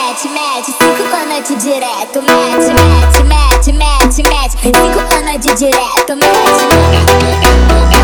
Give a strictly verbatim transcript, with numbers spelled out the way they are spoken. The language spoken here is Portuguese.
mete, mete, cinco com a noite direto. Mete, mete, mete, mete, mete, cinco com a noite direto. Mete, mete.